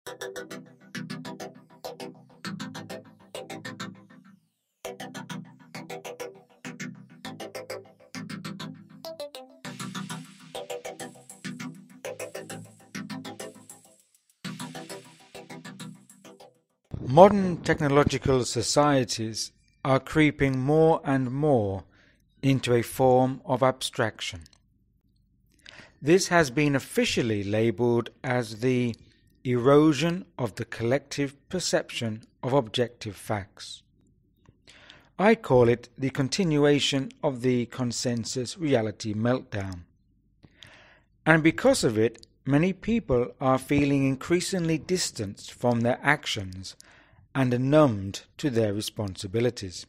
Modern technological societies are creeping more and more into a form of abstraction. This has been officially labelled as the erosion of the collective perception of objective facts. I call it the continuation of the consensus reality meltdown. And because of it, many people are feeling increasingly distanced from their actions and numbed to their responsibilities.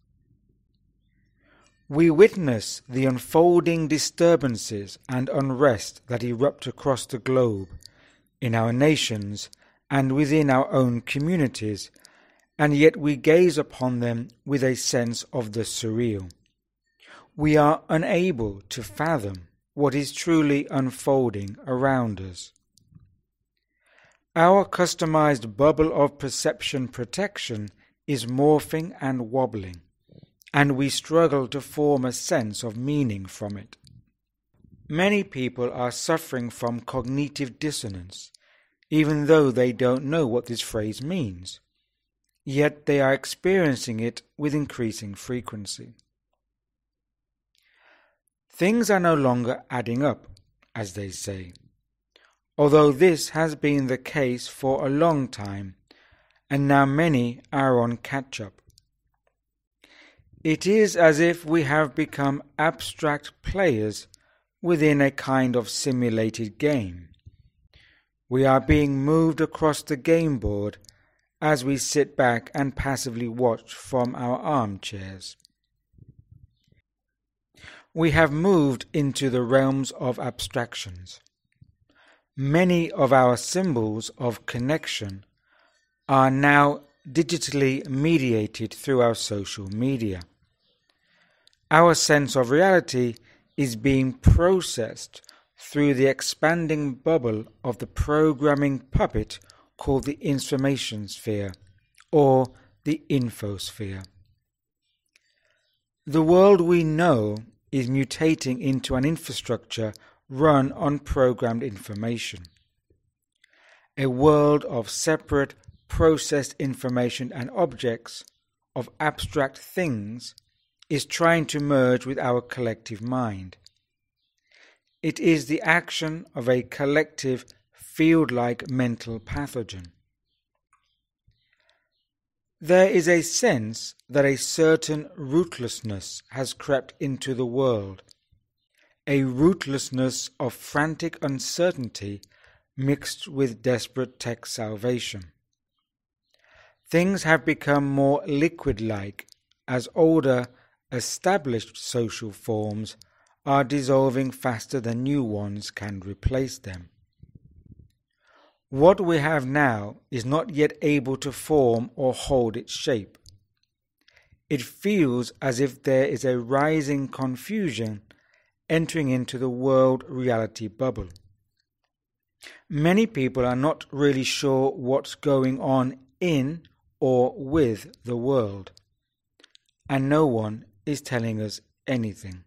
We witness the unfolding disturbances and unrest that erupt across the globe, in our nations and within our own communities, and yet we gaze upon them with a sense of the surreal. We are unable to fathom what is truly unfolding around us. Our customized bubble of perception protection is morphing and wobbling, and we struggle to form a sense of meaning from it. Many people are suffering from cognitive dissonance, even though they don't know what this phrase means, yet they are experiencing it with increasing frequency. Things are no longer adding up, as they say, although this has been the case for a long time, and now many are on catch-up. It is as if we have become abstract players within a kind of simulated game. We are being moved across the game board as we sit back and passively watch from our armchairs. We have moved into the realms of abstractions. Many of our symbols of connection are now digitally mediated through our social media. Our sense of reality is being processed through the expanding bubble of the programming puppet called the information sphere, or the infosphere. The world we know is mutating into an infrastructure run on programmed information. A world of separate, processed information and objects, of abstract things, is trying to merge with our collective mind. It is the action of a collective, field-like mental pathogen. There is a sense that a certain rootlessness has crept into the world, a rootlessness of frantic uncertainty mixed with desperate tech salvation. Things have become more liquid-like as older, established social forms are dissolving faster than new ones can replace them. What we have now is not yet able to form or hold its shape. It feels as if there is a rising confusion entering into the world reality bubble. Many people are not really sure what's going on in or with the world, and no one is telling us anything.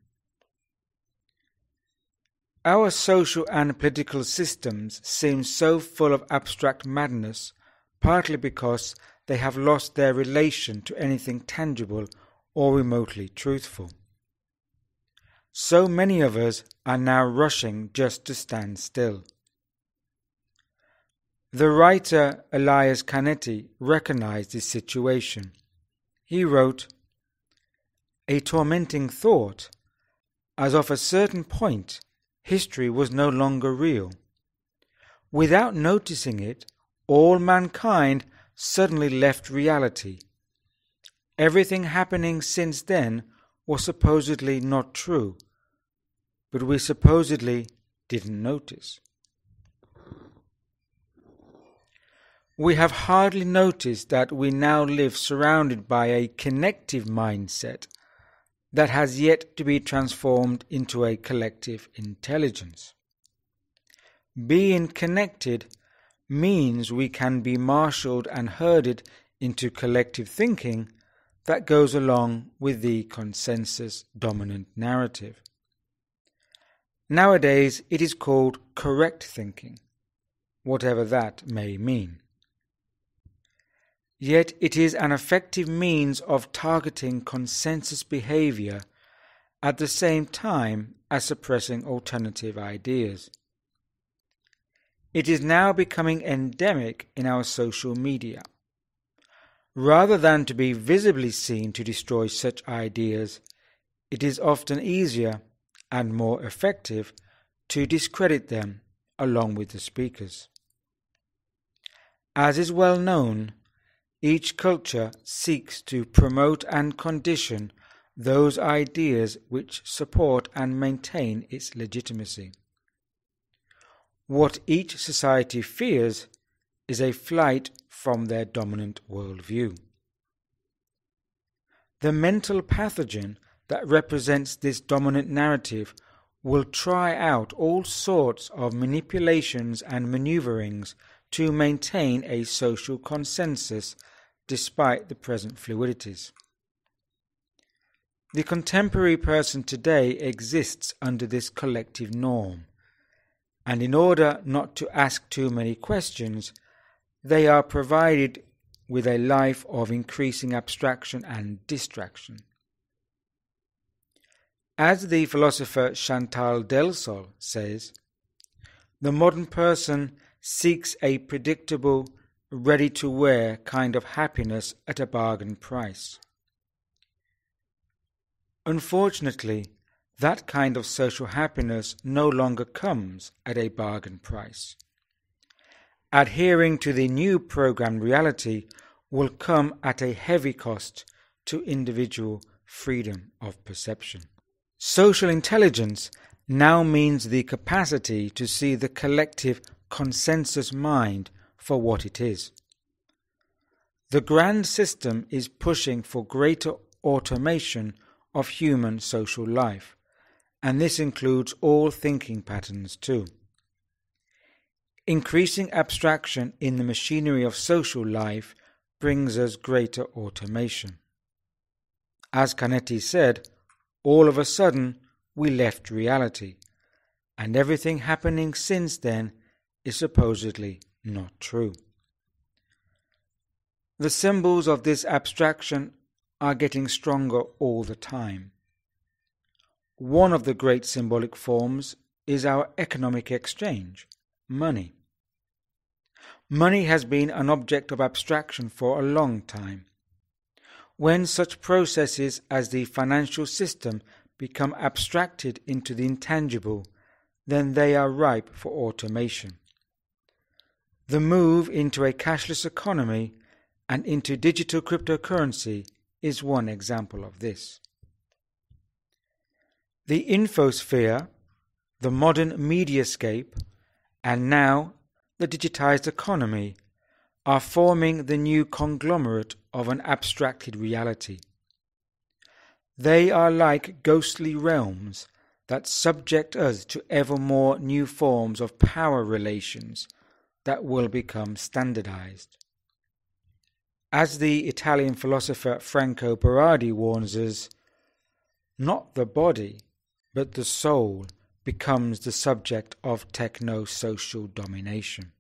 Our social and political systems seem so full of abstract madness, partly because they have lost their relation to anything tangible or remotely truthful. So many of us are now rushing just to stand still. The writer Elias Canetti recognized this situation. He wrote, "A tormenting thought, as of a certain point, history was no longer real. Without noticing it, all mankind suddenly left reality. Everything happening since then was supposedly not true, but we supposedly didn't notice." We have hardly noticed that we now live surrounded by a connective mindset that has yet to be transformed into a collective intelligence. Being connected means we can be marshalled and herded into collective thinking that goes along with the consensus dominant narrative. Nowadays it is called correct thinking, whatever that may mean. Yet it is an effective means of targeting consensus behavior at the same time as suppressing alternative ideas. It is now becoming endemic in our social media. Rather than to be visibly seen to destroy such ideas, it is often easier and more effective to discredit them along with the speakers. As is well known, each culture seeks to promote and condition those ideas which support and maintain its legitimacy. What each society fears is a flight from their dominant worldview. The mental pathogen that represents this dominant narrative will try out all sorts of manipulations and maneuverings to maintain a social consensus despite the present fluidities. The contemporary person today exists under this collective norm, and in order not to ask too many questions, they are provided with a life of increasing abstraction and distraction. As the philosopher Chantal Delsol says, the modern person seeks a predictable, ready-to-wear kind of happiness at a bargain price. Unfortunately, that kind of social happiness no longer comes at a bargain price. Adhering to the new programmed reality will come at a heavy cost to individual freedom of perception. Social intelligence now means the capacity to see the collective consensus mind for what it is. The grand system is pushing for greater automation of human social life, and this includes all thinking patterns too. Increasing abstraction in the machinery of social life brings us greater automation. As Canetti said, all of a sudden we left reality, and everything happening since then is supposedly not true. The symbols of this abstraction are getting stronger all the time. One of the great symbolic forms is our economic exchange, money. Money has been an object of abstraction for a long time. When such processes as the financial system become abstracted into the intangible, then they are ripe for automation. The move into a cashless economy and into digital cryptocurrency is one example of this. The infosphere, the modern mediascape, and now the digitized economy are forming the new conglomerate of an abstracted reality. They are like ghostly realms that subject us to ever more new forms of power relations that will become standardized. As the Italian philosopher Franco Berardi warns us, not the body, but the soul becomes the subject of techno-social domination.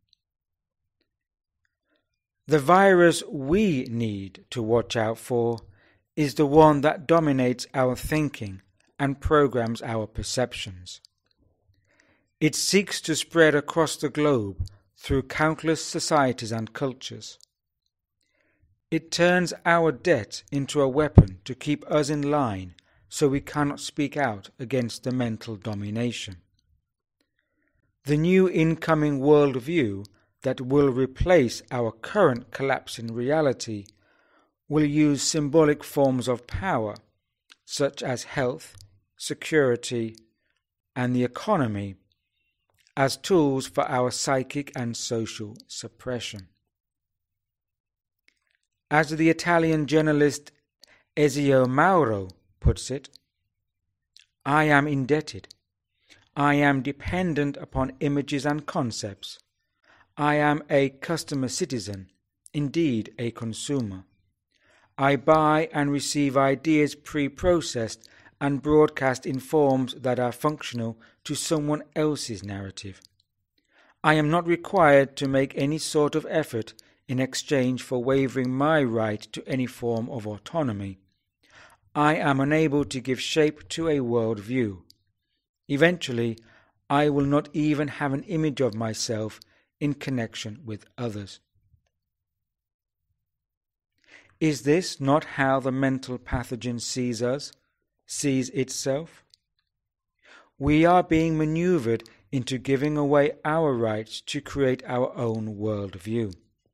The virus we need to watch out for is the one that dominates our thinking and programs our perceptions. It seeks to spread across the globe through countless societies and cultures. It turns our debt into a weapon to keep us in line so we cannot speak out against the mental domination. The new incoming worldview that will replace our current collapse in reality will use symbolic forms of power, such as health, security, and the economy, as tools for our psychic and social suppression. As the Italian journalist Ezio Mauro puts it, I am indebted. I am dependent upon images and concepts. I am a customer citizen, indeed a consumer. I buy and receive ideas pre-processed and broadcast in forms that are functional to someone else's narrative. I am not required to make any sort of effort in exchange for waiving my right to any form of autonomy. I am unable to give shape to a world view. Eventually, I will not even have an image of myself in connection with others. Is this not how the mental pathogen sees us, sees itself? We are being maneuvered into giving away our rights to create our own worldview.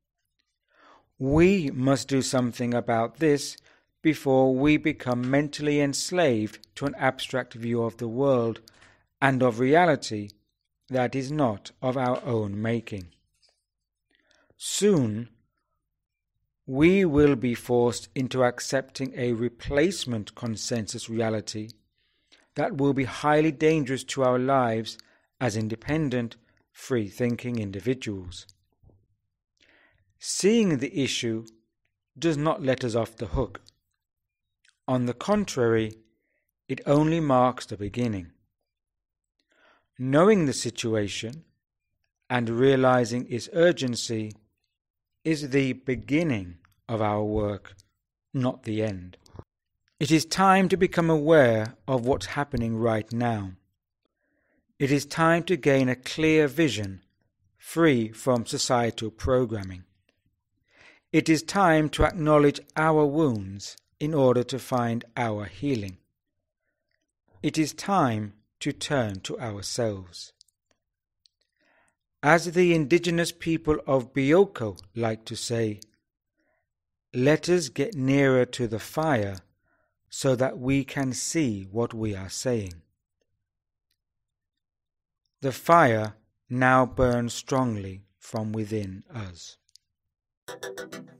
We must do something about this before we become mentally enslaved to an abstract view of the world and of reality that is not of our own making. Soon, we will be forced into accepting a replacement consensus reality that will be highly dangerous to our lives as independent, free-thinking individuals. Seeing the issue does not let us off the hook. On the contrary, it only marks the beginning. Knowing the situation and realizing its urgency is the beginning of our work, not the end. It is time to become aware of what's happening right now. It is time to gain a clear vision, free from societal programming. It is time to acknowledge our wounds in order to find our healing. It is time to turn to ourselves. As the indigenous people of Bioko like to say, let us get nearer to the fire so that we can see what we are saying. The fire now burns strongly from within us.